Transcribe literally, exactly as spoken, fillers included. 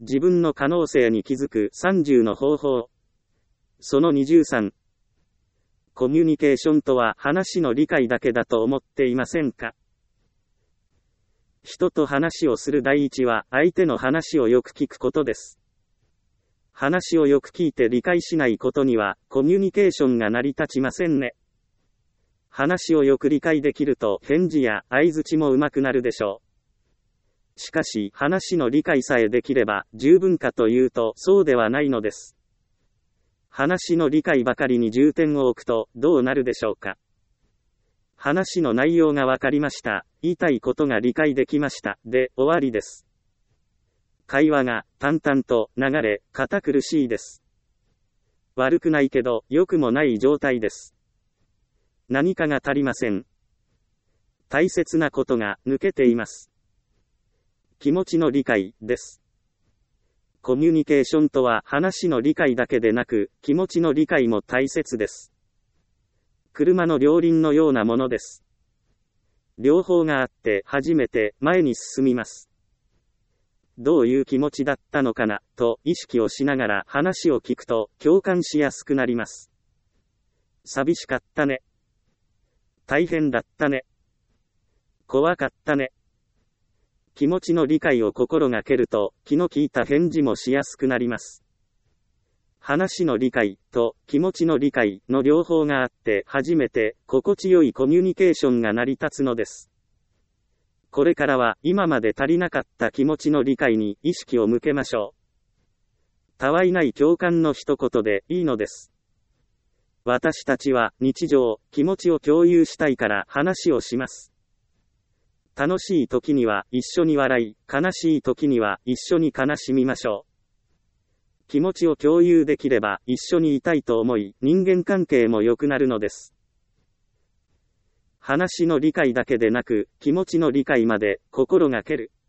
自分の可能性に気づくさんじゅうの方法。そのにじゅうさん。コミュニケーションとは話の理解だけだと思っていませんか？人と話をする第一は相手の話をよく聞くことです。話をよく聞いて理解しないことにはコミュニケーションが成り立ちませんね。話をよく理解できると返事や相槌も上手くなるでしょう。しかし話の理解さえできれば十分かというとそうではないのです。話の理解ばかりに重点を置くとどうなるでしょうか。話の内容がわかりました。言いたいことが理解できました。で終わりです。会話が淡々と流れ、堅苦しいです。悪くないけど良くもない状態です。何かが足りません。大切なことが抜けています。気持ちの理解です。コミュニケーションとは話の理解だけでなく、気持ちの理解も大切です。車の両輪のようなものです。両方があって初めて前に進みます。どういう気持ちだったのかな、と意識をしながら話を聞くと共感しやすくなります。寂しかったね。大変だったね。怖かったね。気持ちの理解を心がけると、気の利いた返事もしやすくなります。話の理解と気持ちの理解の両方があって初めて心地よいコミュニケーションが成り立つのです。これからは今まで足りなかった気持ちの理解に意識を向けましょう。たわいない共感の一言でいいのです。私たちは日常、気持ちを共有したいから話をします。楽しい時には一緒に笑い、悲しい時には一緒に悲しみましょう。気持ちを共有できれば一緒にいたいと思い、人間関係も良くなるのです。話の理解だけでなく、気持ちの理解まで心がける。